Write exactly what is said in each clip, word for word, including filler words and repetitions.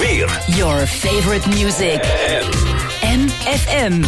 Weer. Your favorite music. M F M.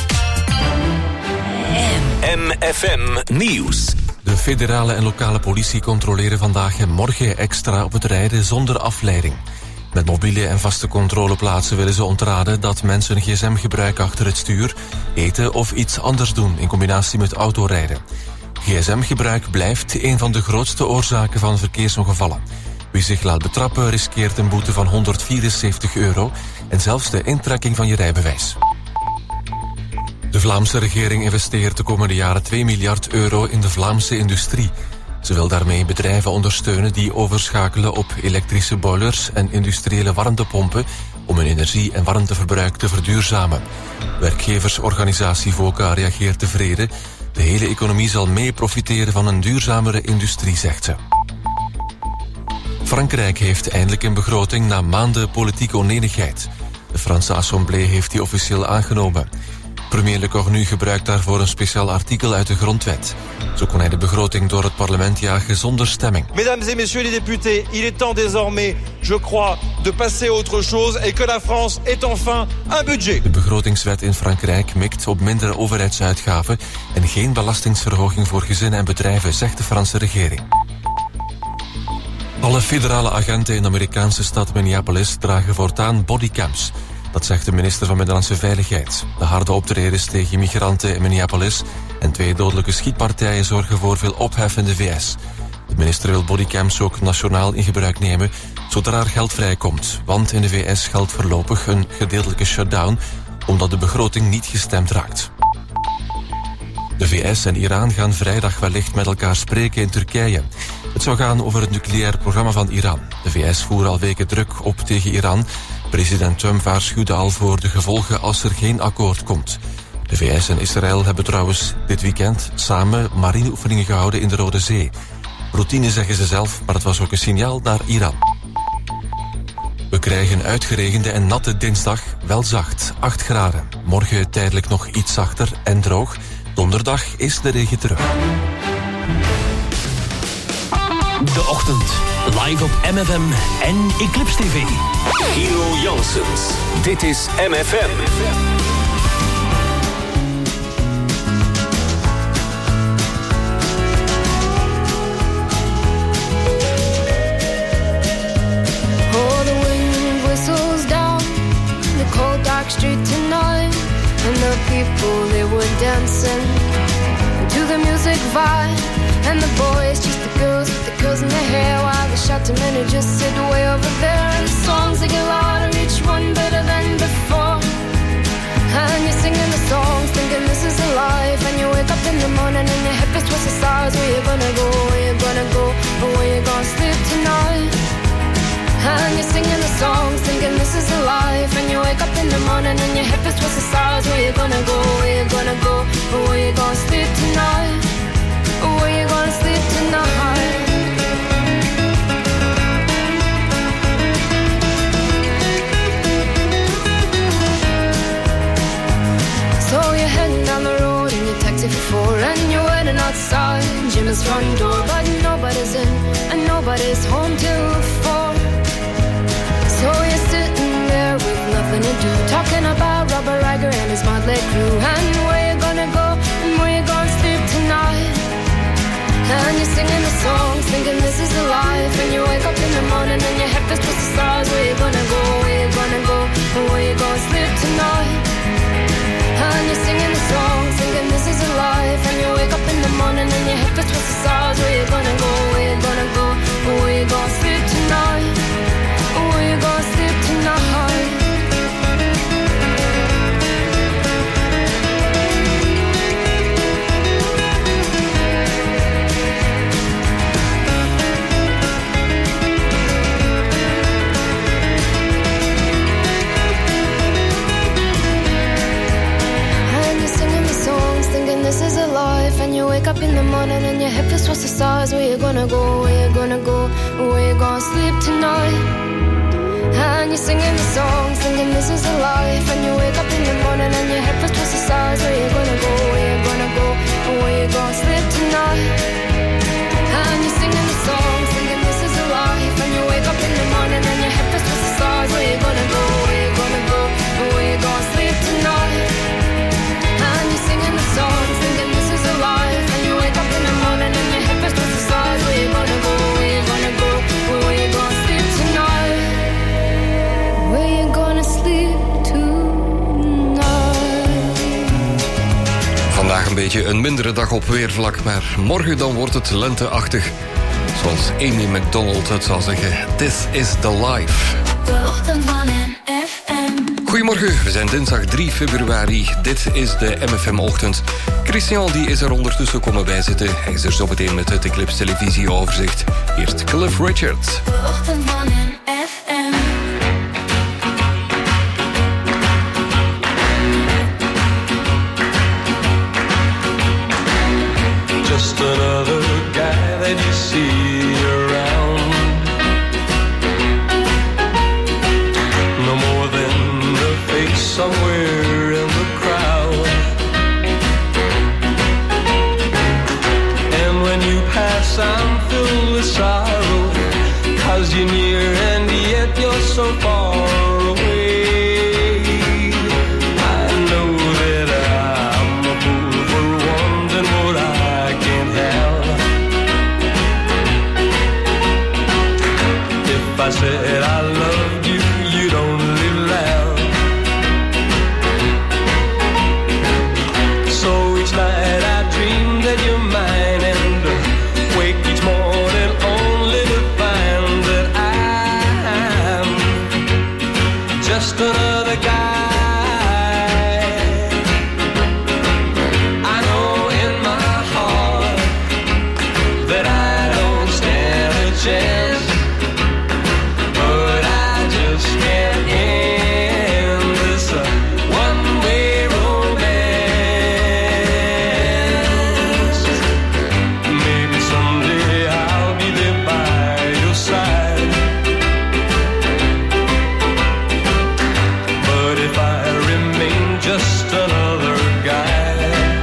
M F M Nieuws. De federale en lokale politie controleren vandaag en morgen extra op het rijden zonder afleiding. Met mobiele en vaste controleplaatsen willen ze ontraden dat mensen gsm-gebruik achter het stuur, eten of iets anders doen in combinatie met autorijden. gsm-gebruik blijft een van de grootste oorzaken van verkeersongevallen. Wie zich laat betrappen riskeert een boete van honderdvierenzeventig euro en zelfs de intrekking van je rijbewijs. De Vlaamse regering investeert de komende jaren twee miljard euro in de Vlaamse industrie. Ze wil daarmee bedrijven ondersteunen die overschakelen op elektrische boilers en industriële warmtepompen om hun energie- en warmteverbruik te verduurzamen. Werkgeversorganisatie VOCA reageert tevreden. De hele economie zal mee profiteren van een duurzamere industrie, zegt ze. Frankrijk heeft eindelijk een begroting na maanden politieke onenigheid. De Franse Assemblée heeft die officieel aangenomen. Premier Le Cornu gebruikt daarvoor een speciaal artikel uit de grondwet. Zo kon hij de begroting door het parlement jagen zonder stemming. Mesdames et messieurs les députés, il est temps désormais, je crois, de passer à autre chose et que la France ait enfin un budget. De begrotingswet in Frankrijk mikt op mindere overheidsuitgaven en geen belastingsverhoging voor gezinnen en bedrijven, zegt de Franse regering. Alle federale agenten in de Amerikaanse stad Minneapolis dragen voortaan bodycams. Dat zegt de minister van Binnenlandse Veiligheid. De harde optredens tegen migranten in Minneapolis en twee dodelijke schietpartijen zorgen voor veel ophef in de V S. De minister wil bodycams ook nationaal in gebruik nemen, zodra er geld vrijkomt. Want in de V S geldt voorlopig een gedeeltelijke shutdown, omdat de begroting niet gestemd raakt. De V S en Iran gaan vrijdag wellicht met elkaar spreken in Turkije. Het zou gaan over het nucleair programma van Iran. De V S voert al weken druk op tegen Iran. President Trump waarschuwde al voor de gevolgen als er geen akkoord komt. De V S en Israël hebben trouwens dit weekend samen marineoefeningen gehouden in de Rode Zee. Routine zeggen ze zelf, maar het was ook een signaal naar Iran. We krijgen uitgeregende en natte dinsdag, wel zacht, acht graden. Morgen tijdelijk nog iets zachter en droog. Donderdag is de regen terug. De ochtend, live op M F M en Eclipse T V. Hero Janssens. Dit is M F M. Oh, the wind whistles down the cold dark street tonight, and the people, they were dancing to the music vibe, and the boys just the girls with the girls in their hair, while the shouting men who just sit way over there, and the songs they get louder, each one better than before, and you're singing the songs thinking this is a life, and you wake up in the morning and your head feels towards the stars. Where you gonna go, where you gonna go, or where you gonna sleep tonight? And you're singing the songs thinking this is a life, and you wake up in the morning and your head feels towards the stars. Where you gonna go, where you gonna go, or where you gonna sleep tonight? Where you gonna sleep tonight? So you're heading down the road in your taxi for four, and you're waiting outside Jim's front door, but nobody's in and nobody's home till four. So you're sitting there with nothing to do, talking about Robert Riger and his motley crew, and where you gonna go and where you gonna sleep tonight? And you're singing the songs thinking this is the life, and you wake up in the morning and your head feels towards the stars. Where you gonna go, where you gonna go, and where you gonna sleep tonight? And you're singing the songs thinking this is a life, and you wake up in the morning and your head feels towards the stars. Where you gonna go, where you gonna go, and where you gonna sleep tonight? Where you gonna sleep tonight? This is a life, and you wake up in the morning and your head feels towards the stars. Where you gonna go, where you gonna go, where you gonna sleep tonight? And you're singing the song, singing this is a life, and you wake up in the morning and your head feels towards the stars. Where you gonna go, where you gonna go, where you gonna sleep tonight? And you're singing the song, singing this is a life, and you wake up in the morning and your head feels towards the stars. Where you gonna beetje een mindere dag op weervlak, maar morgen dan wordt het lenteachtig. Zoals Amy McDonald het zou zeggen, this is the life. De ochtend van M F M. Goedemorgen, we zijn dinsdag drie februari. Dit is de M F M-ochtend. Christian die is er ondertussen komen bijzitten. Hij is er zo meteen met het Eclipse televisieoverzicht. Eerst Cliff Richard. De ochtend van M F M. Just another guy that you see around. No more than a face somewhere in the crowd. And when you pass I'm filled with sorrow, 'cause you're near and yet you're so far away. I know that I'm a fool for wanting what I can't have. If I said I loved you, you'd only laugh. So each night I dream that you're mine, and wake each morning only to find that I'm just another guy. I know in my heart that I don't stand a chance, but I just can't end this uh, one-way romance. Maybe someday I'll be there by your side, but if I remain just another guy,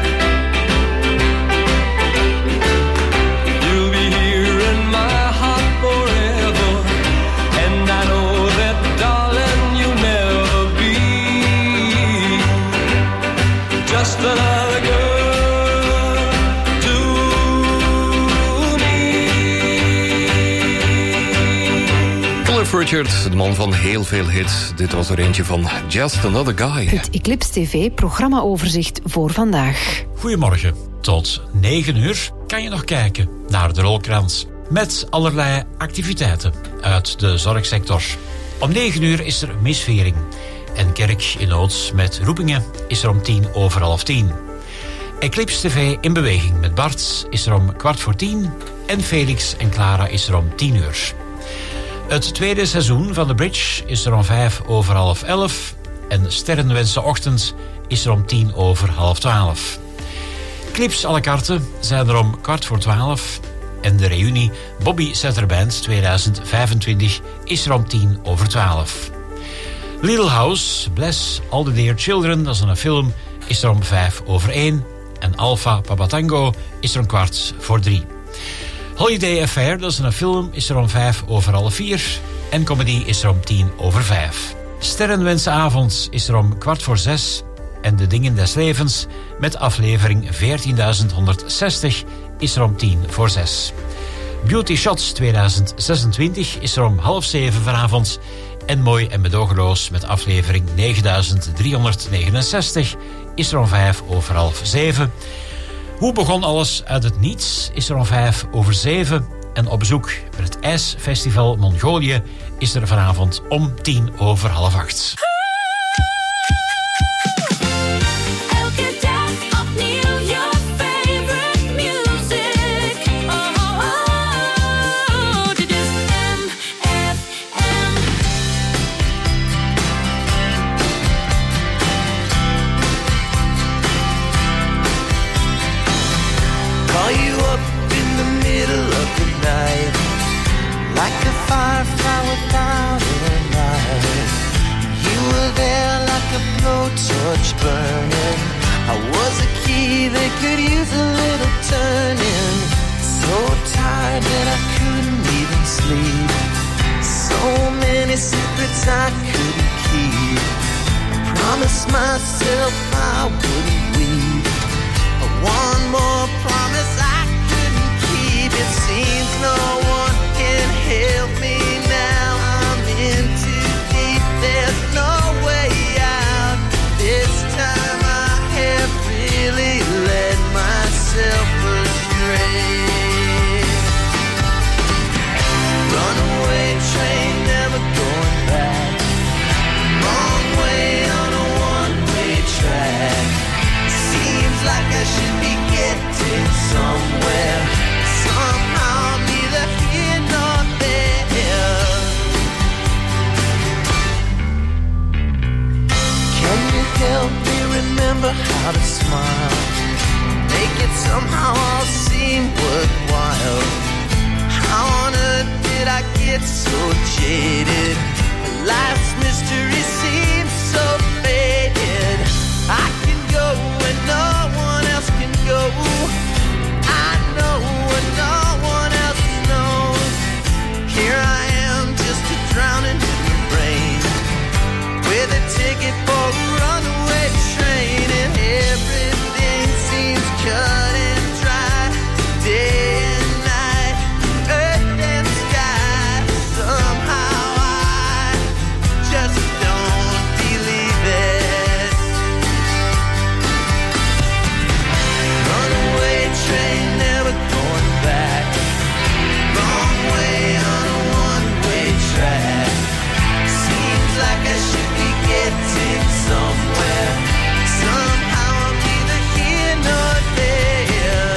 you'll be here in my heart forever. And I know that, darling, you'll never be just another girl to me. Cliff Richard, de man van heel veel hits. Dit was er eentje van Just Another Guy. Het Eclipse T V programmaoverzicht voor vandaag. Goedemorgen. Tot negen uur kan je nog kijken naar de rolkrans. Met allerlei activiteiten uit de zorgsector. Om negen uur is er misvering. En Kerk in Nood met roepingen is er om tien over half tien. Eclipse T V in beweging met Bart is er om kwart voor tien. En Felix en Clara is er om tien uur. Het tweede seizoen van The Bridge is er om vijf over half elf. En Sterrenwensenochtend is er om tien over half twaalf. Clips à la carte zijn er om kwart voor twaalf. En de reunie Bobby Setter Band tweeduizend vijfentwintig is er om tien over twaalf. Little House, Bless All the Dear Children, dat is een film, is er om vijf over één. En Alpha Papa Tango is er om kwart voor drie. Holiday Affair, dat is een film, is er om vijf over half vier. En comedy is er om tien over vijf. Sterrenwensenavond is er om kwart voor zes. En De Dingen des Levens met aflevering veertienduizend honderdzestig is er om tien voor zes. Beauty Shots tweeduizend zesentwintig is er om half zeven vanavond. En Mooi en Medogeloos met aflevering negenduizend driehonderdnegenenzestig is er om vijf over half zeven. Hoe begon alles uit het niets is er om vijf over zeven. En Op bezoek met het IJsfestival Mongolië is er vanavond om tien over half acht. Elke dag opnieuw your favorite music. Oh, oh, oh. Dit is M F M. Call you up in the middle of the night, like a firefly without a light. You were there like a blowtorch burning. I was a key that could use a little turning. So tired that I couldn't even sleep. So many secrets I couldn't keep. I promised myself I wouldn't weep. One more promise I couldn't keep. It seems no one can help me now. I'm in too deep, there's no way out. This time I have really let my faded. Life's mystery seems so faded. I can go when no one else can go. I know when no one else knows. Here I am, just a drowning in the rain, with a ticket for a runaway train, and everything seems cut and dry. Day and night, earth and sky. Somehow I just don't believe it. Runaway train, never going back. Wrong way on a one-way track. Seems like I should be getting somewhere. Somehow I'm neither here nor there.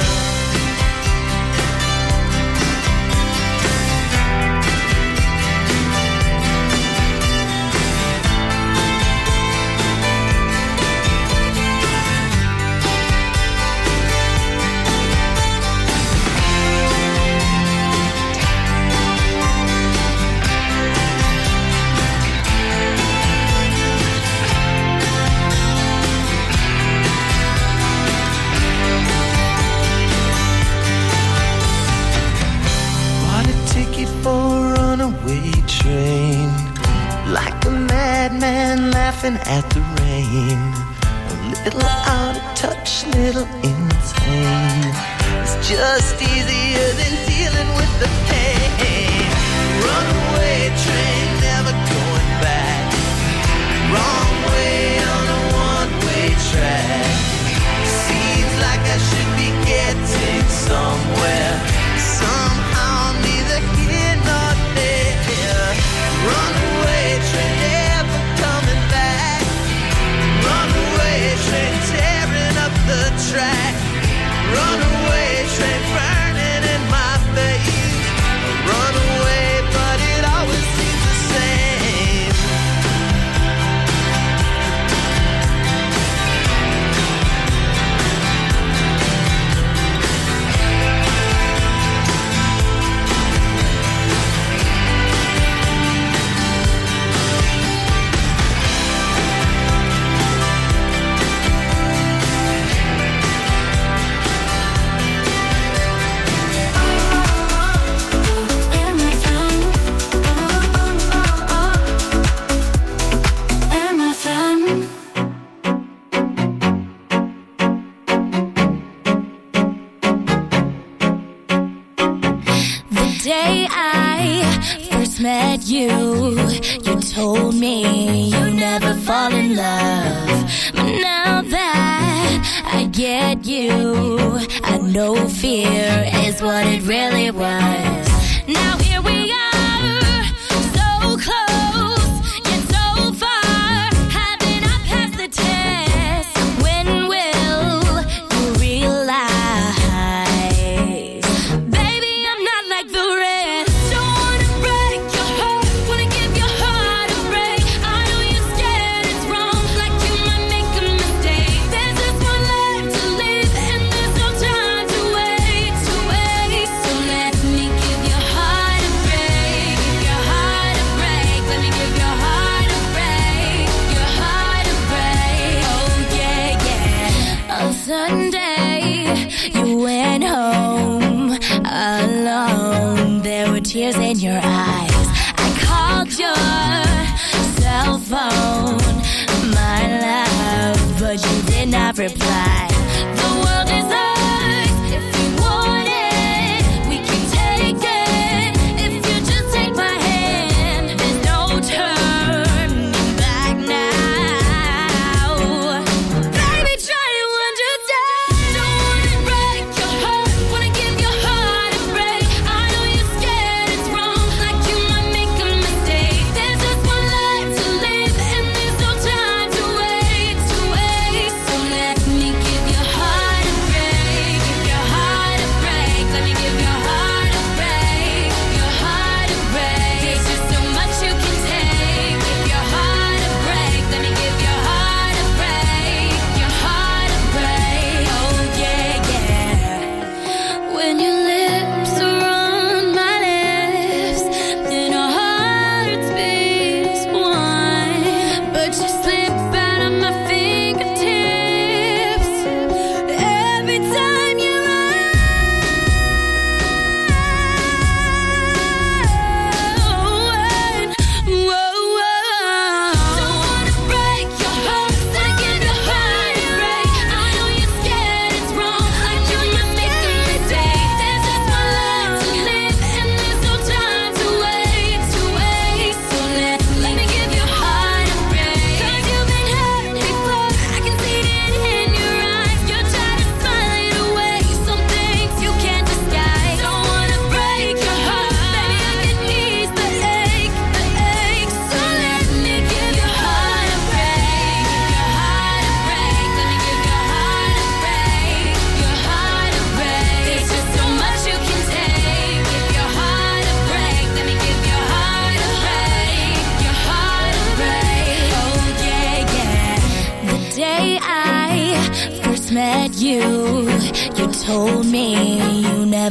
Bought a ticket for a runaway train, like a madman laughing at the rain. A little out of touch, little insane. It's just easier than dealing with the pain. Runaway train, never going back. Wrong way on a one-way track. Seems like I should be getting somewhere. Somehow I'm neither here nor there. Runaway train, never coming back. Runaway train, tearing up the track. Runaway train, burning in my face. Runaway, but it always seems the same. The day I first met you, you told me you never fall in love. But now that I get you, I know fear is what it really was. Now here we are, so close, yet so far. Haven't I passed the test? When will you realize, baby, I'm not like the rest. Don't wanna break your heart, wanna give your heart a break. I know you're scared it's wrong, like you might make a mistake. There's just one life to live, and there's no time to wait, to wait. So let me give your heart a break, give your heart a break. Let me give your heart a break, your heart a break. Oh yeah, yeah. On Sunday, you went home alone. There were tears in your eyes. I called your cell phone, my love, but you did not reply. The world is ours. If you want it, we can take it. If you just take my hand, there's no turning back now. Baby, try to understand. Don't wanna break your heart, wanna give your heart a break. I know you're scared it's wrong, like you might make a mistake. There's just one life to live, and there's no time to wait, to wait. So let me give your heart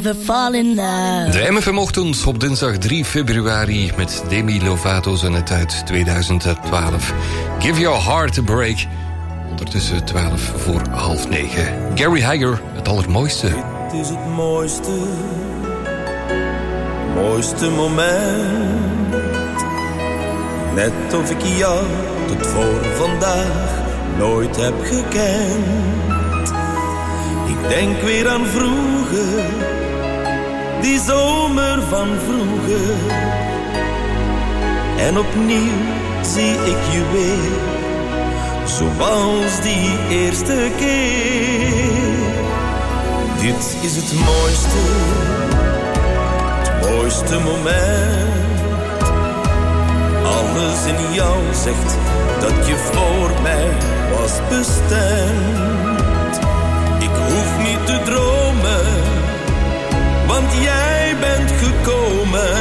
never fall in love. De M F M-ochtend op dinsdag drie februari met Demi Lovato, zo net uit tweeduizend twaalf. Give Your Heart a Break. Ondertussen twaalf voor half negen. Gary Heiger, het allermooiste. Dit is het mooiste, mooiste moment. Net of ik jou tot voor vandaag nooit heb gekend. Ik denk weer aan vroeger, die zomer van vroeger. En opnieuw zie ik je weer, zoals die eerste keer. Dit is het mooiste, het mooiste moment. Alles in jou zegt dat je voor mij was bestemd. Ik hoef niet te dromen, want jij bent gekomen.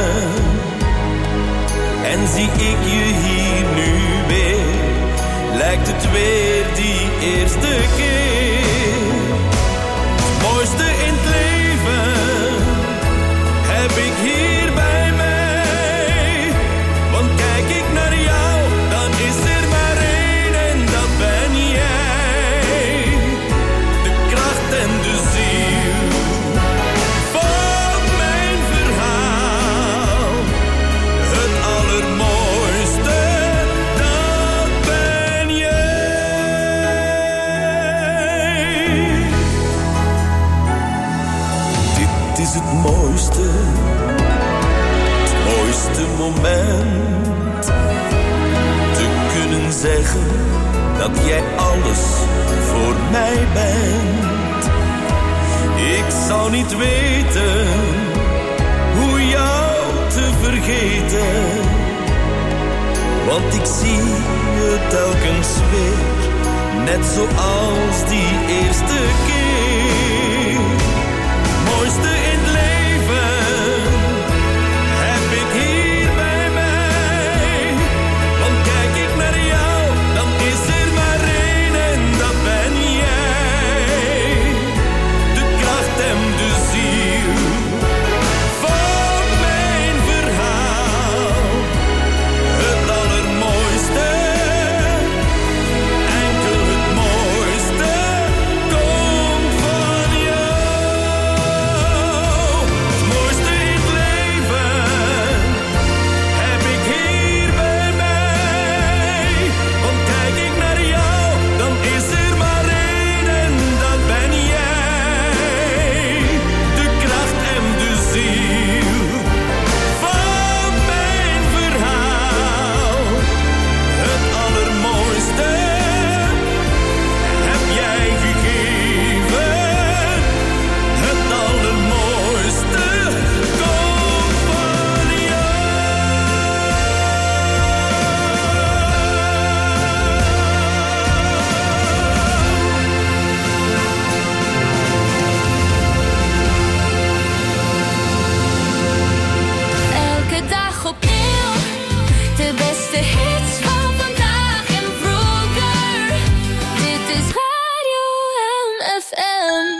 En zie ik je hier nu weer, lijkt het weer die eerste keer. Het mooiste in het leven heb ik hier bij mij. Want kijk ik naar jou, dan is er maar één en dat ben jij. De kracht en de ziel van mijn verhaal. Het allermooiste, dat ben jij. Dit is het mooiste, het mooiste moment. Te kunnen zeggen dat jij alles voor mij bent. Ik zou niet weten hoe jou te vergeten. Want ik zie je telkens weer, net zoals die eerste keer. Mooiste in het leven heb ik hier bij mij. Want kijk ik naar jou, dan is er maar één en dat ben jij. De kracht en de ziel van mijn verhaal. Het allermooiste, enkel het mooiste komt van jou. Het mooiste in het leven heb ik hier bij mij. Want kijk ik naar jou, dan is er maar één en dat ben jij. De kracht en de ziel van mijn verhaal. Het allermooiste heb jij gegeven. Het allermooiste komt van jou. Elke dag opnieuw, de beste hits van vandaag en vroeger. Dit is Radio M F M.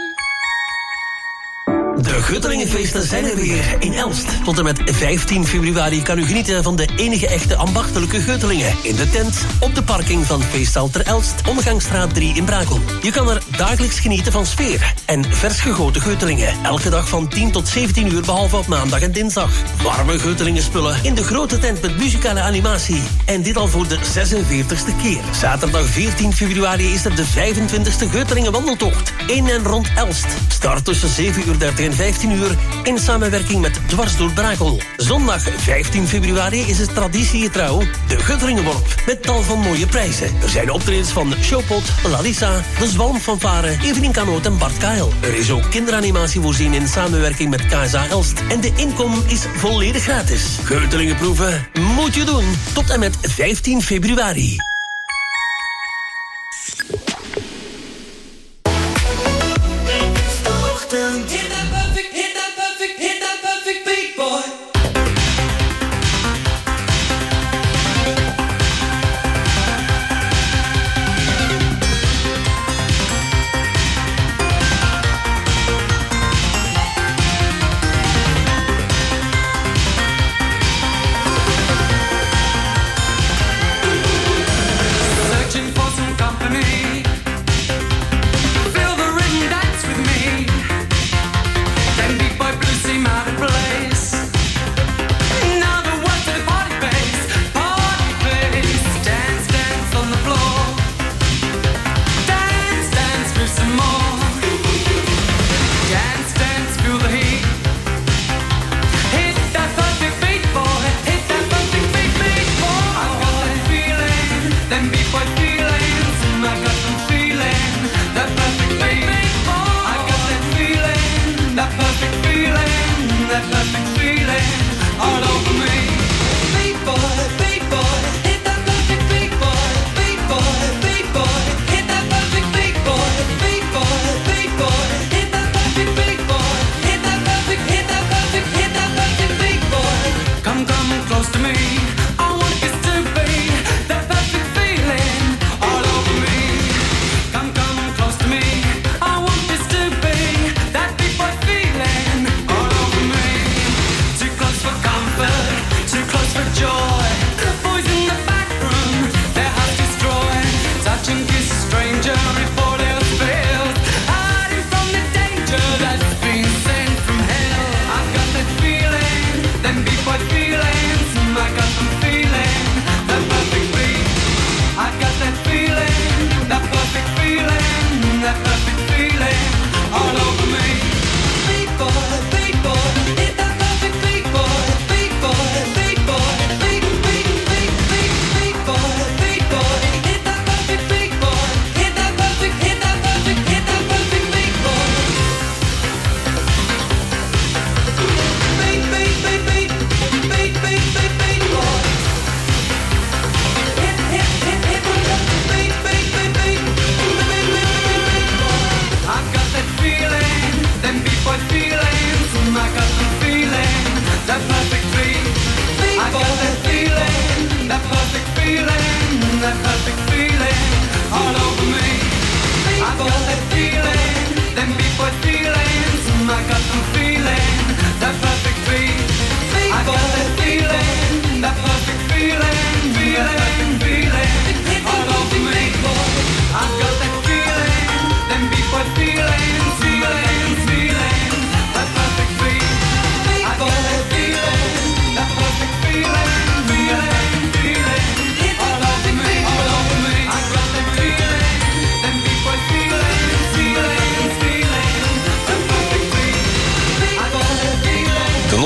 De Guttelingenfeesten zijn er weer in Elst. Tot en met vijftien februari kan u genieten van de enige echte ambachtelijke Guttelingen. In de tent, op de parking van Feestzaal ter Elst, Omgangsstraat drie in Brakel. Je kan er dagelijks genieten van sfeer en vers gegoten Guttelingen. Elke dag van tien tot zeventien uur, behalve op maandag en dinsdag. Warme Guttelingen spullen in de grote tent met muzikale animatie. En dit al voor de zesenveertigste keer. Zaterdag veertien februari is er de vijfentwintigste Guttelingen wandeltocht. In en rond Elst. Start tussen zeven uur dertig en vijftien uur in samenwerking met Dwars door Brakel. Zondag vijftien februari is het traditiegetrouw de Guttelingenworp met tal van mooie prijzen. Er zijn optredens van Showpot, Lalissa, de Zwalmfanfare, Evelien Kanoot en Bart Kael. Er is ook kinderanimatie voorzien in samenwerking met K S A Elst. En de inkom is volledig gratis. Guttelingenproeven moet je doen tot en met vijftien februari.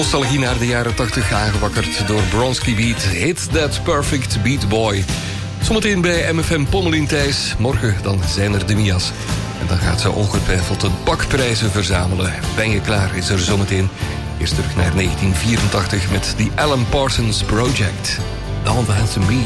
nostalgie naar de jaren tachtig aangewakkerd door Bronski Beat. Hit That Perfect Beat Boy. Zometeen bij M F M Pommelien Thijs. Morgen dan zijn er de Mia's. En dan gaat ze ongetwijfeld de bakprijzen verzamelen. Ben je klaar? Is er zometeen. Eerst terug naar negentien vierentachtig met The Alan Parsons Project. Don't Dance Me.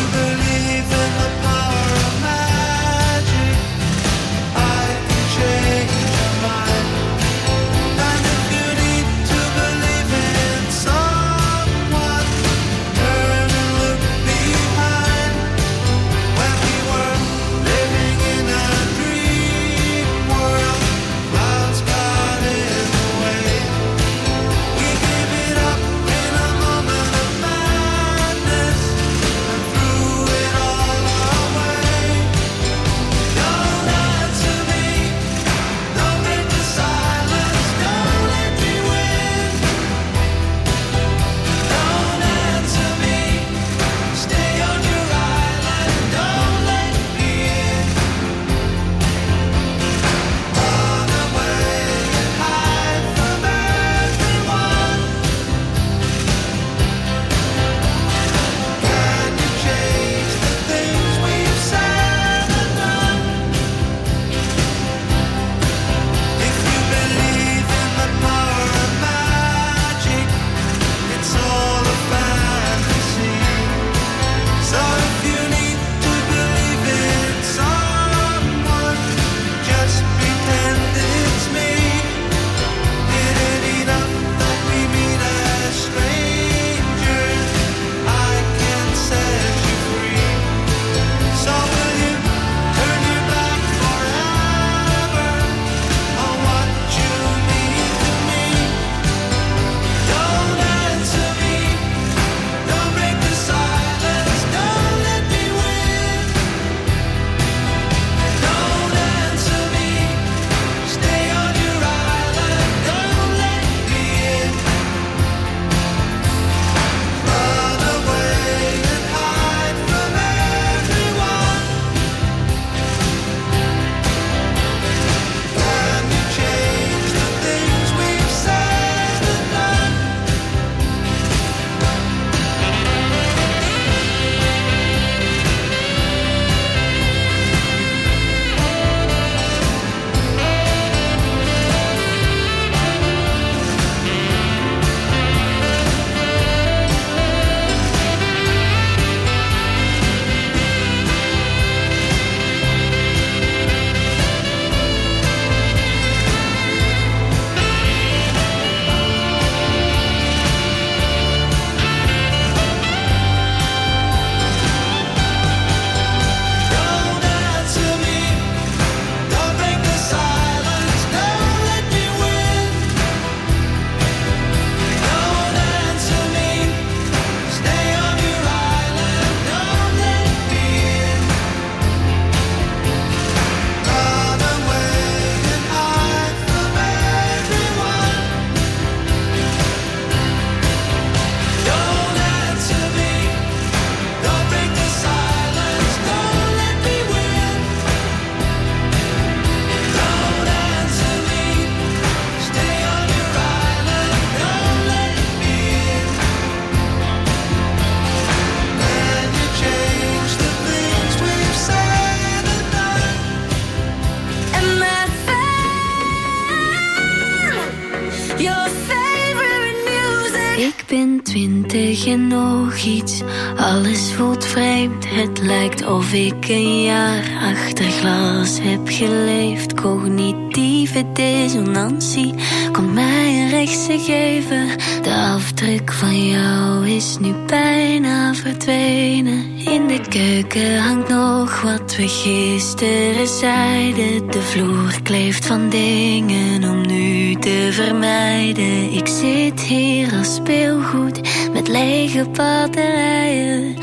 twintig en nog iets, alles voelt vreemd. Het lijkt of ik een jaar achter glas heb geleefd. Cognitieve dissonantie komt mij een rechtse geven. De afdruk van jou is nu bijna verdwenen. In de keuken hangt nog wat we gisteren zeiden. De vloer kleeft van dingen om nu te vermijden. Ik zit hier als speelgoed met lege batterijen.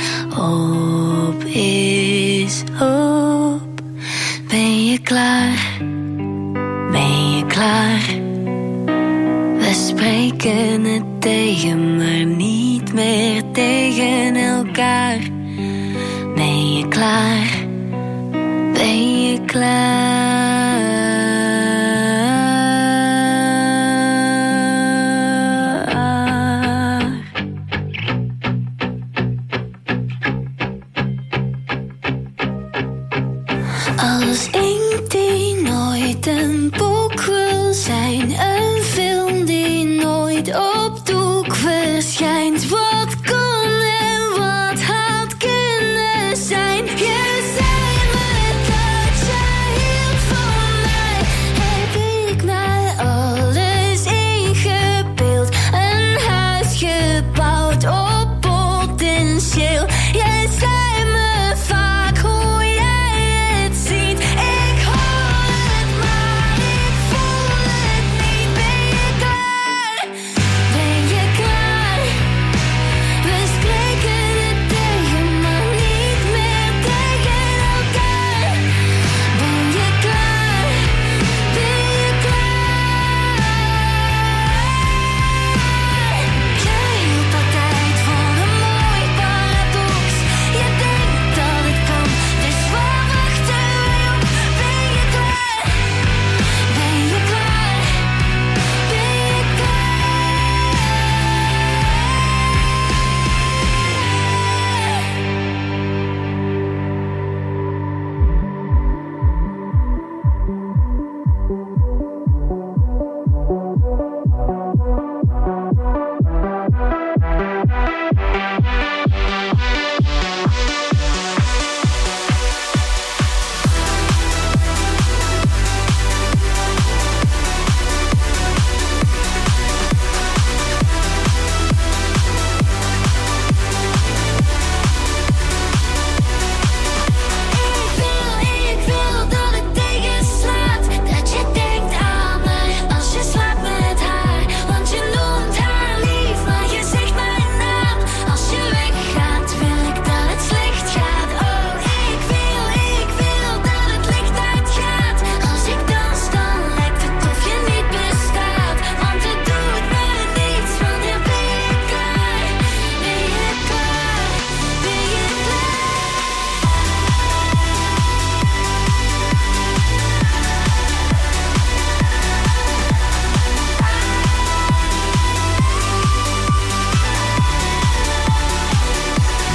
Op is op. Ben je klaar? Ben je klaar? We spreken het tegen, maar niet meer tegen elkaar. Ben je klaar? Ben je klaar?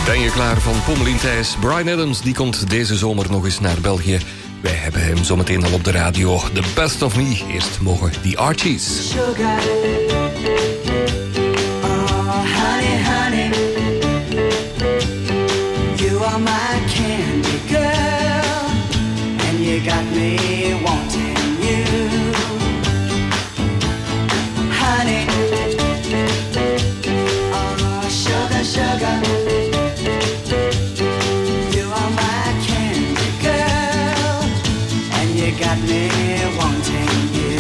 Ben je klaar van Pommelien Thijs? Bryan Adams die komt deze zomer nog eens naar België. Wij hebben hem zometeen al op de radio. The Best of Me. Eerst mogen die Archies. Sugar. Oh, honey, honey. You are my candy girl. And you got me wanting you. Honey. Oh, sugar, sugar. You are my candy girl. And you got me wanting you.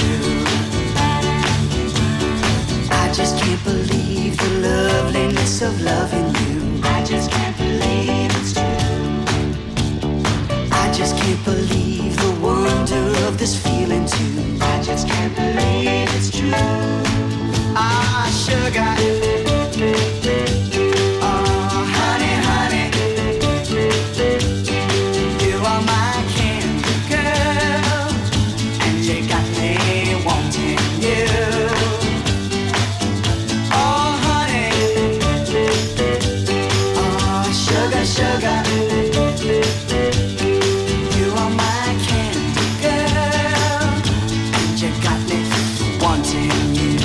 I just can't believe the loveliness of loving you. I just can't believe it's true. I just can't believe the wonder of this feeling too. I just can't believe it's true. Ah, sugar. Oh, honey, honey. You are my candy girl. And you got me wanting you. Oh, honey. Oh, sugar, sugar. You are my candy girl. And you got me wanting you.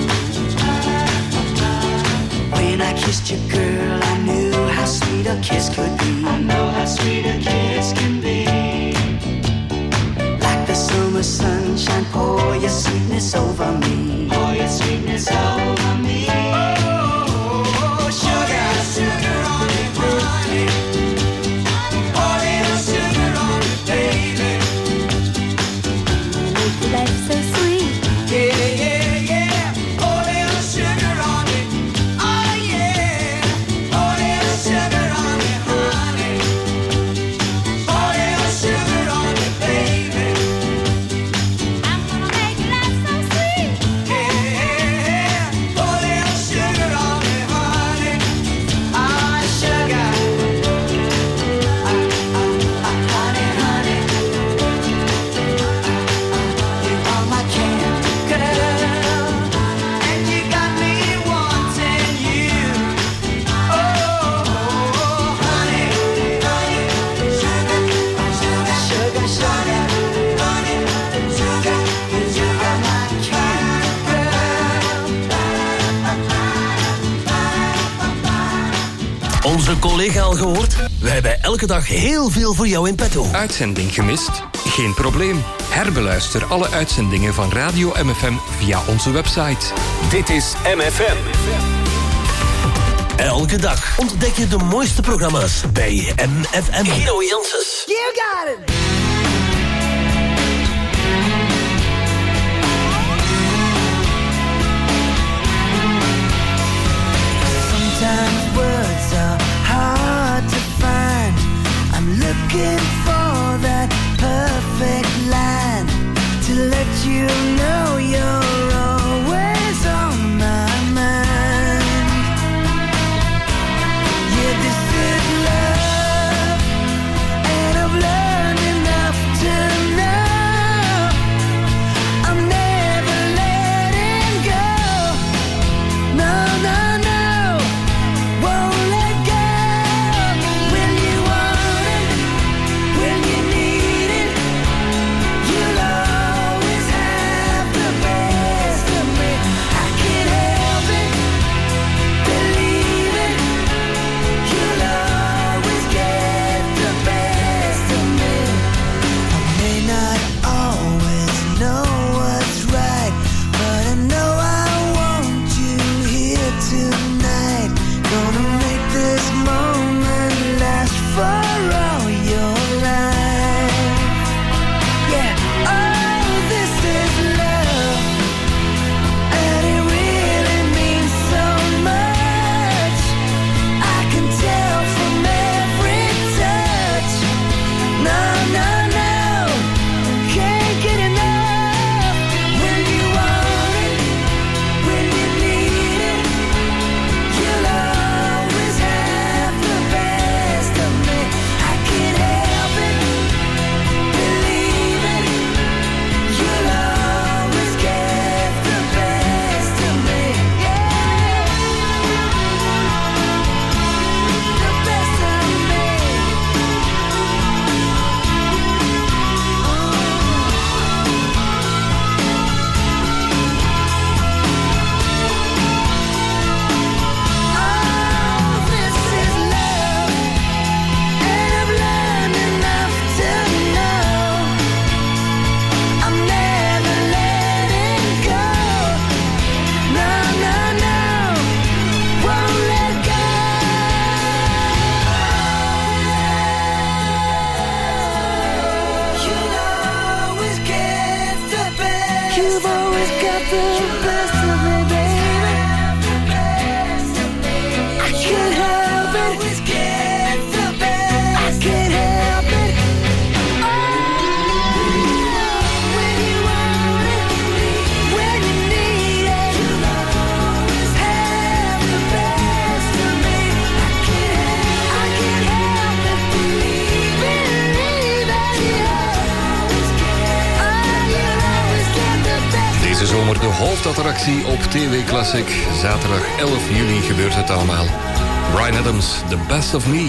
When I kissed you, girl, I knew how sweet a kiss could be. I know how sweet a kiss can be. Like the summer sunshine, pour your sweetness over me. Pour your sweetness over me. Oh, sugar, sugar on it, honey. Pour little sugar on it, baby. Life so sweet. Yeah, yeah, yeah. Pour little sugar on it. Oh, yeah. Pour little sugar on it, honey. Pour little sugar on it, baby. I'm gonna make life so sweet. Yeah, pour little sugar on it, honey. Ah, sugar. Ah, ah, ah, honey, honey. You are my candy girl, and you got me wanting you. Oh, honey, honey, sugar, sugar, sugar, sugar, honey, sugar, you are my candy girl. Onze collega al gehoord? We hebben elke dag heel veel voor jou in petto. Uitzending gemist? Geen probleem. Herbeluister alle uitzendingen van Radio M F M via onze website. Dit is M F M. Elke dag ontdek je de mooiste programma's bij M F M. Guido Janssens. You got it. Sometimes words are hard to find. I'm looking for that perfect line to let you know you're always on my mind. Yeah, this is love, and I've learned in have the best of me, baby. I can't help it. Always get the best. I can't help it. Oh, when you want it, when you need it, you'll always have the best of me. I can't, I can't help it. Believe it, believe it. You'll always get, oh, you'll always get the best. Deze zomer de hoofdattractie op T V Classic. Zaterdag elf juli gebeurt het allemaal. Bryan Adams, The Best of Me.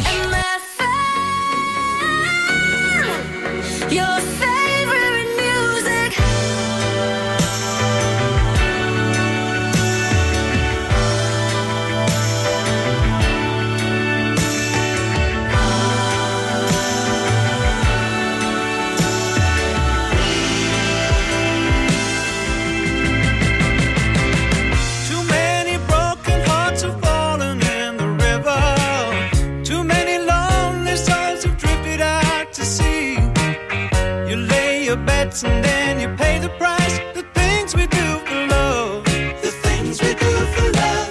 Your favorite music. Too many broken hearts have fallen in the river. Too many lonely souls have drifted out to sea. You lay your bets and then you pay the price. The things we do for love. The things we do for love.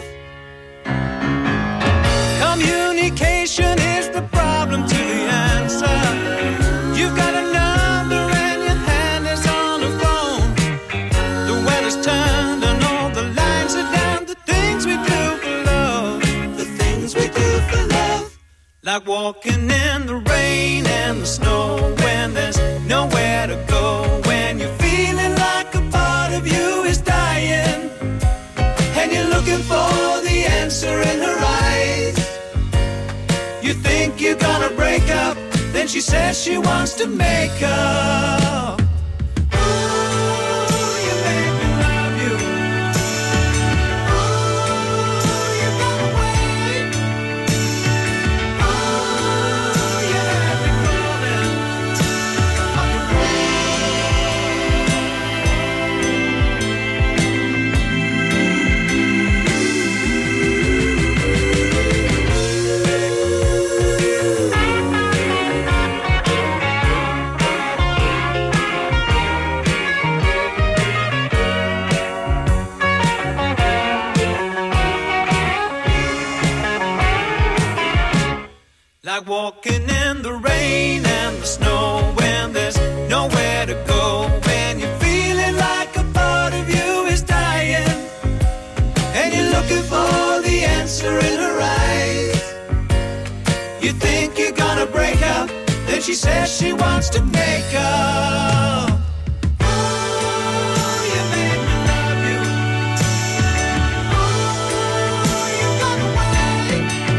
Communication is the problem to the answer. You've got a number and your hand is on the phone. The weather's turned and all the lines are down. The things we do for love. The things we do for love. Like walking in the rain and the snow when there's nowhere to go. When you're feeling like a part of you is dying. And you're looking for the answer in her eyes. You think you're gonna break up. Then she says she wants to make up. Ooh, you make me love you. Ooh, you gotta wait. Ooh, you have me calling. Like walking in the rain and the snow when there's nowhere to go. When you're feeling like a part of you is dying. And you're looking for the answer in her eyes. You think you're gonna break up. Then she says she wants to make up. Ooh, you make me love you. Ooh, you gotta wait.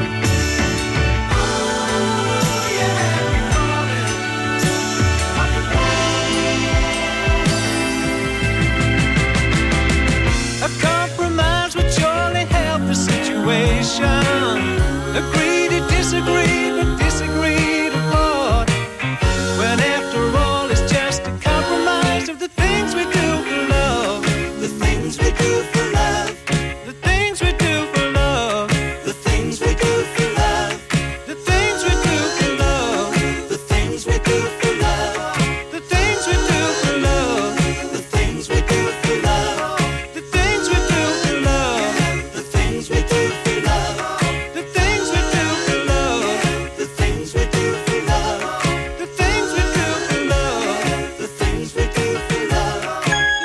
A compromise would surely help the situation. Agree to disagree, but disagree to part. When after all it's just a compromise of the things we do for love. The things we do for love. The things we do for love. The things we do for love. The things we do for love. The things we do for love. The things we do for love. The things we do for love. The things we do for love. The things we do for love. The things we do for love. The things we do for love. The things we do for love. The things we do for love.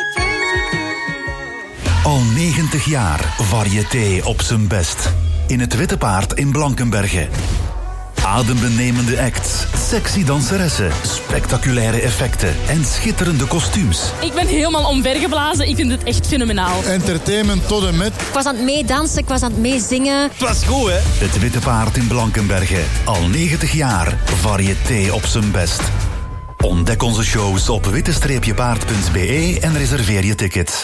Al negentig jaar variété op zijn best. In het Witte Paard in Blankenberge. Adembenemende acts, sexy danseressen, spectaculaire effecten en schitterende kostuums. Ik ben helemaal omvergeblazen. Ik vind het echt fenomenaal. Entertainment tot en met. Ik was aan het meedansen, ik was aan het meezingen. Het was goed, hè? Het Witte Paard in Blankenberge. Al negentig jaar variété op zijn best. Ontdek onze shows op witte paard punt b e en reserveer je tickets.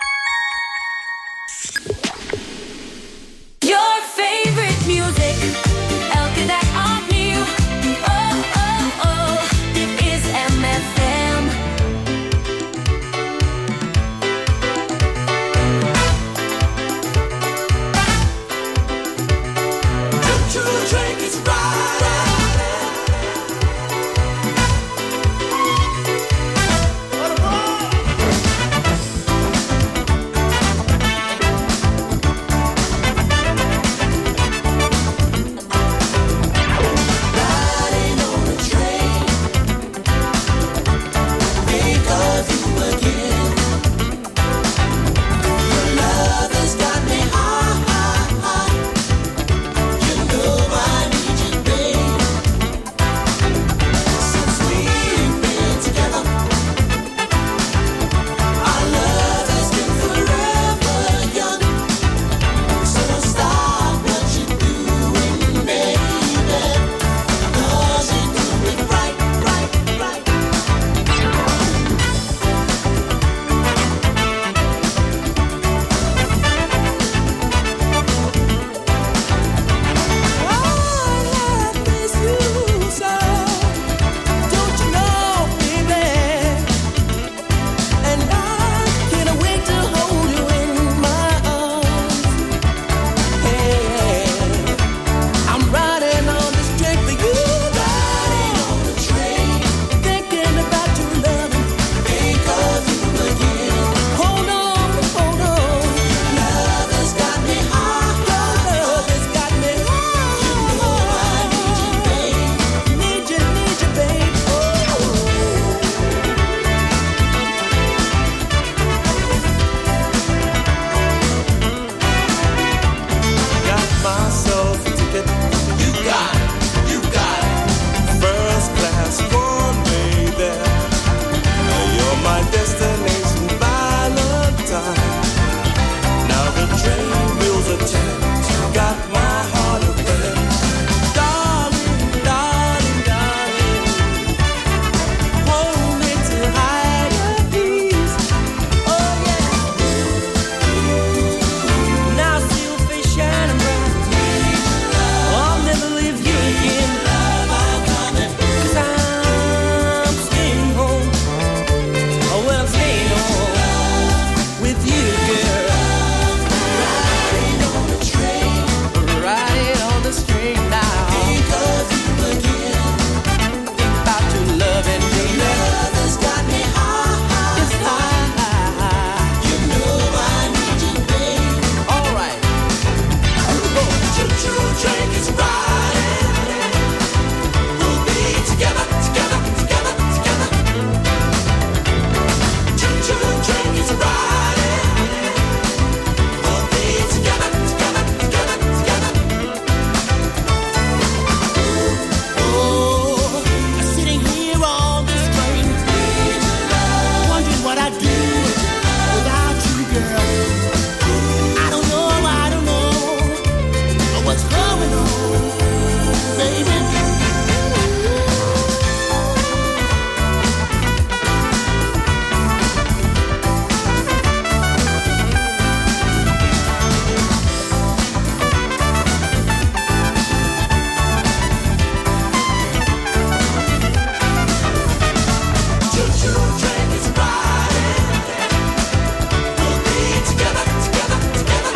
Your favorite music. Elke dag opnieuw. Oh, oh, oh. Dit is M F M. Don't you drink, it's right out there. What a is riding. We'll be together, together, together, together. Choo-choo train is riding. We'll be together, together, together, together. Oh, sitting here on this train, wondering what I'd do without you, girl. I don't know, I don't know what's going on, baby. Choo-choo train is riding. We'll be together, together, together,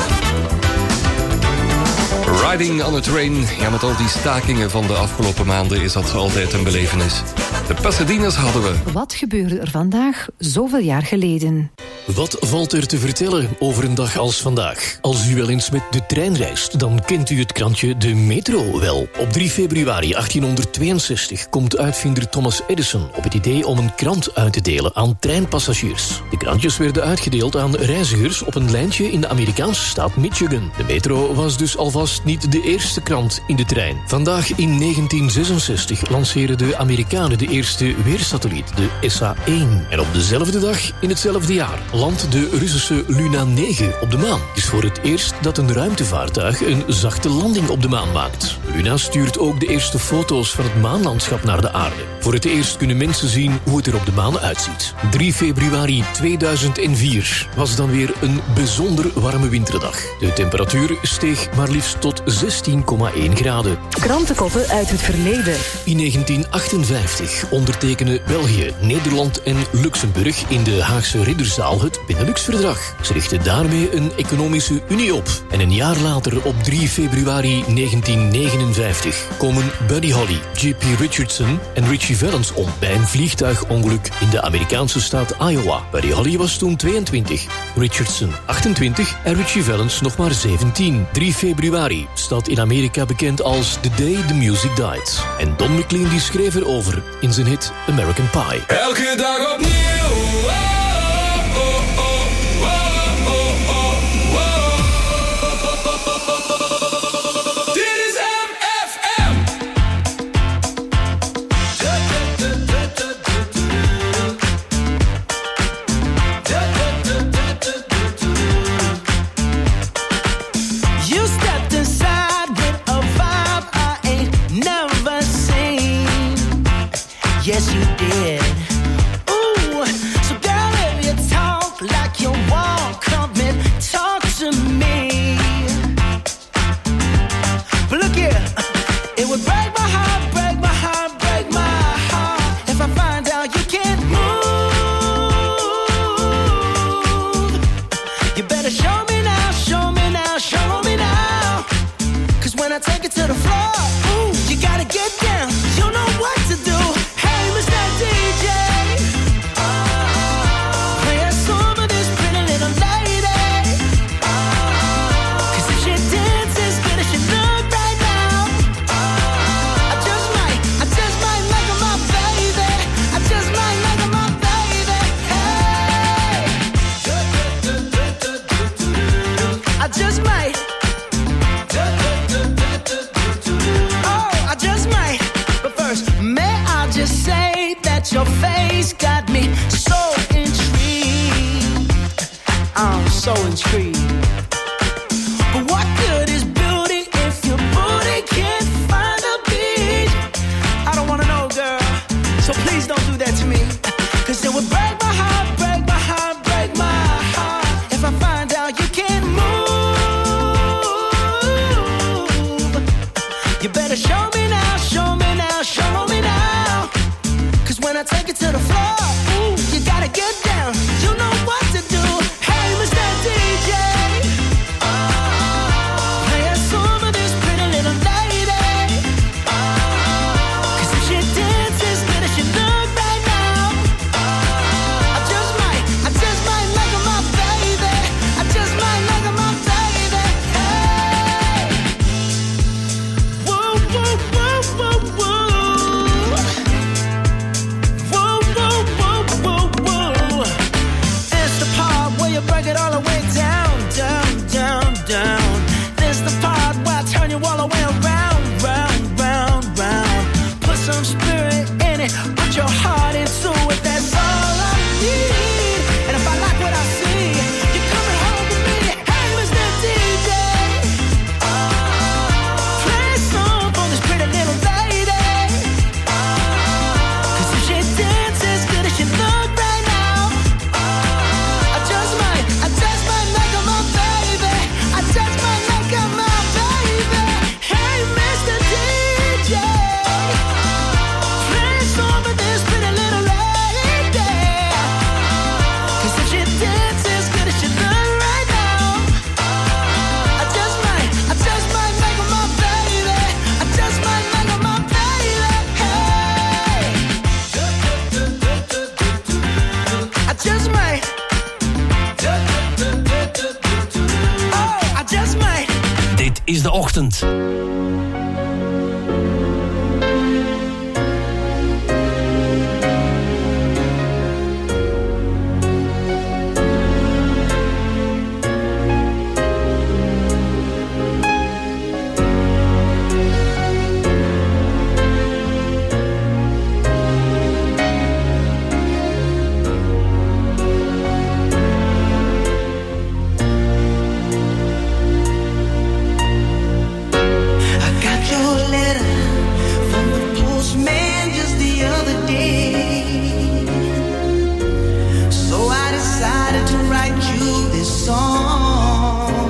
together. Riding on a train. Ja, met al die stakingen van de afgelopen maanden is dat altijd een belevenis. De Pasadena's hadden we. Wat gebeurde er vandaag zoveel jaar geleden? Wat valt er te vertellen over een dag als vandaag? Als u wel eens met de trein reist, dan kent u het krantje De Metro wel. Op drie februari achttienhonderdtweeënzestig komt uitvinder Thomas Edison op het idee om een krant uit te delen aan treinpassagiers. De krantjes werden uitgedeeld aan reizigers op een lijntje in de Amerikaanse staat Michigan. De Metro was dus alvast niet de eerste krant in de trein. Vandaag in negentien zesenzestig lanceren de Amerikanen de eerste weersatelliet, de S A één. En op dezelfde dag, in hetzelfde jaar, landt de Russische Luna negen op de maan. Het is voor het eerst dat een ruimtevaartuig een zachte landing op de maan maakt. Luna stuurt ook de eerste foto's van het maanlandschap naar de aarde. Voor het eerst kunnen mensen zien hoe het er op de maan uitziet. drie februari tweeduizend vier was dan weer een bijzonder warme winterdag. De temperatuur steeg maar liefst tot zestien komma één graden. Krantenkoppen uit het verleden. In negentien achtenvijftig ondertekenen België, Nederland en Luxemburg in de Haagse Ridderzaal het Benelux-verdrag. Ze richten daarmee een economische unie op. En een jaar later, op drie februari negentien negenenvijftig, komen Buddy Holly, J P Richardson en Richie Valens om bij een vliegtuigongeluk in de Amerikaanse staat Iowa. Buddy Holly was toen tweeëntwintig, Richardson achtentwintig en Richie Valens nog maar zeventien. drie februari staat in Amerika bekend als The Day the Music Died. En Don McLean die schreef erover in zijn hit American Pie. Elke dag opnieuw. Oh, oh, oh, oh, oh, oh, oh. Dit is M F M. You stepped inside with a vibe I ain't never seen. Yes, you did. Ooh, so girl, if you talk like you walk, come and talk to me. But look here, it would break my heart, break my heart, break my heart if I find out you can't move. You better show me now, show me now, show me now. Cause when I take it to the floor, ooh, you gotta get down. You know what to do. Hey, Mister D J, play a song of this pretty little lady. Cause if she dances good as she look right now, I just might, I just might like her, my baby. I just might like her, my baby. Hey, I just might. Oh, I just might. But first, may I just say that your face got me so intrigued. I'm so intrigued. But what good is beauty if your booty can't find a beat? I don't wanna know, girl. So please don't do that to me. Cause it would break my heart, break my heart, break my heart if I find out you can't move. You better show me now, show me now, show me now. Cause when I take it to the floor, ooh, you gotta get down. You know what to do. Hey, Mister D J, play a song of this pretty little lady. Cause if she dances good as she look right now, I just might, I just might like her, my baby. I just might like her, my baby. Hey. it while I went round, round, round, round. Put some spirit in it, put your heart into it. That's all I need. And if I like what I see, you're coming home with me. Hey, Mister D J, play a song for this pretty little lady. 'Cause if she dances as good as she look right now, I just might, I just might make her my baby. I just might make her my baby. Hey, Mister D J, play a song for this pretty little lady. 'Cause if she dances as good as she look right now, I just might, I just might make her my baby. I just might make her my baby. Hey, I just might. Oh, I just might. Dit is de ochtend. I got your letter from the postman just the other day. So I decided to write you this song,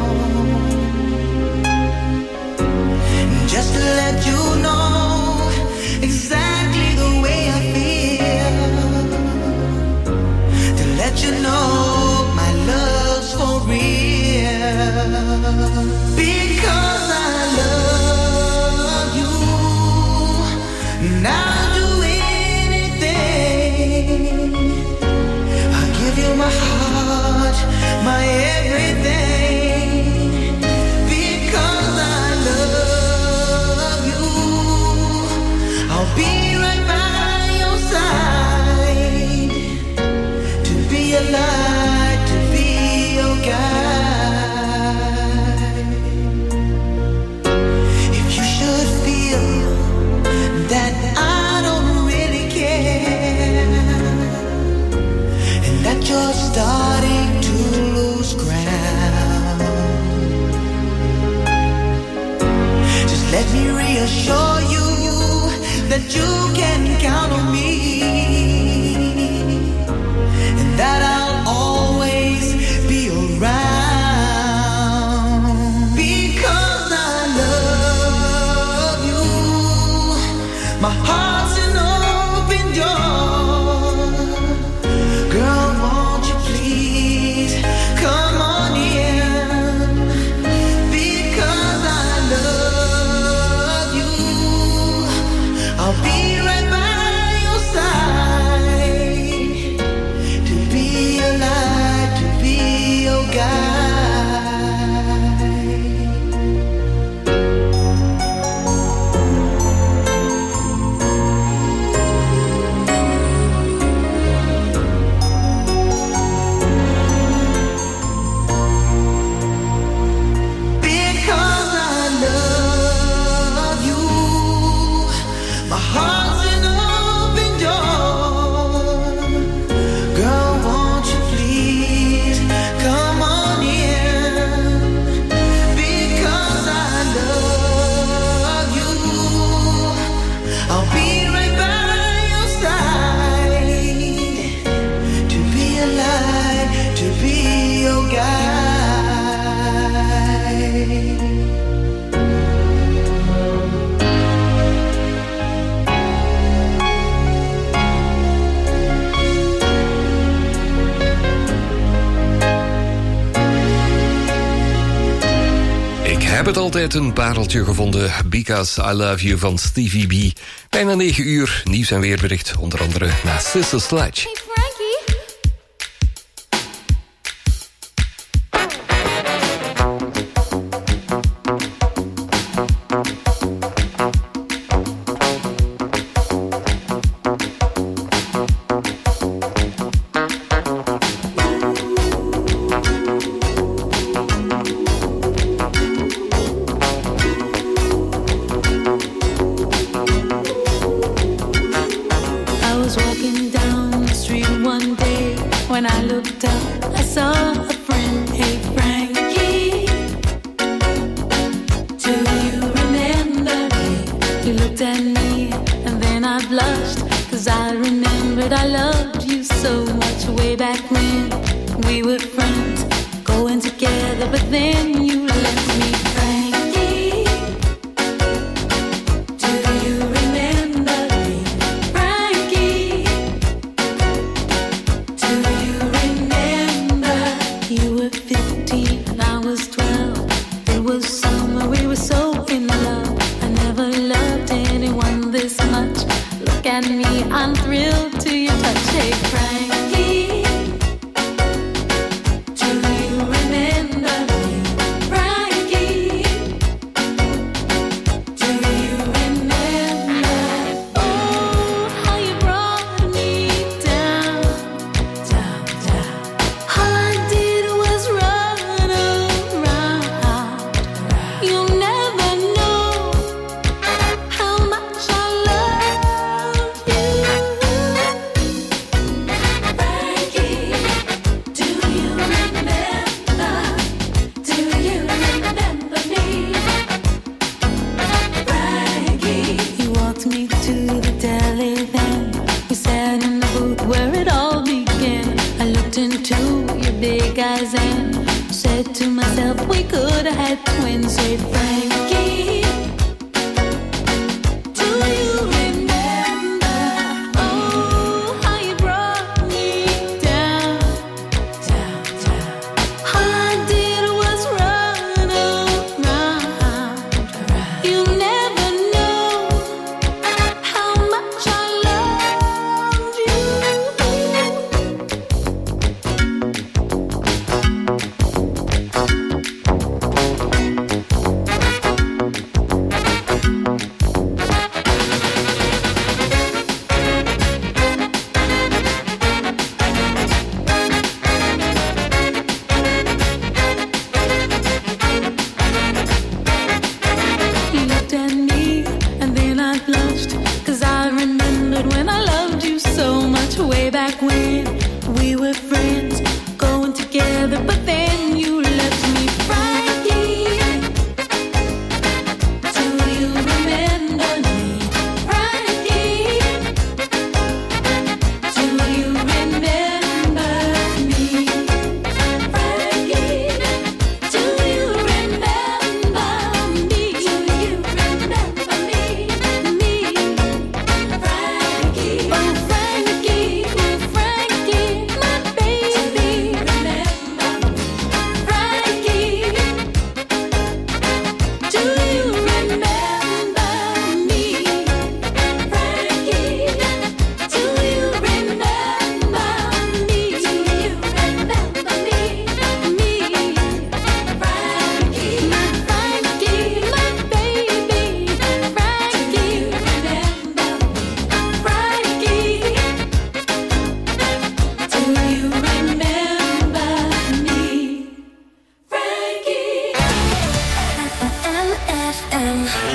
just to let you know exactly the way I feel, to let you know my love's for real. Because I love you, and I'll do anything. I'll give you my heart, my everything. Because I love you, I'll be right by your side, to be a light, to be your guide. If you should feel that I don't really care, and that you're starting to lose ground, just let me reassure you that you can count on me, and that I'll always be around. Because I love you, my heart's an open door. Girl, won't you please come on in? Because I love you, I'll be right by your side, to be your light, to be your guide. Because I love you, my heart's an open door. Girl, won't you please come on in? Because I love you, I'll be right by your side, to be a light, to be your guide. Ik heb het altijd een pareltje gevonden. Because I Love You van Stevie B. Bijna negen uur, nieuws en weerbericht. Onder andere na Sister Sledge. When I looked up, I saw a friend. Hey, Frankie, do you remember me? You looked at me, and then I blushed, 'cause I remembered I loved you so much way back when we were friends, going together, but then you left me. Frankie, do you remember me? Frankie, do you remember? You were fifteen and I was twelve. It was summer, we were so in love. I never loved anyone this much. Look at me, I'm thrilled to your touch. Hey, Frankie, do you remember me? Frankie, do you remember? Oh, how you brought me down, down, down. All I did was run around. You'll never know how much I love you. Frankie, do you remember? Do you remember me? Frankie, you walked me to the deli then. We sat in the booth where it all began. I looked into your big eyes and said to myself, we could have had twins. Hey, Frankie,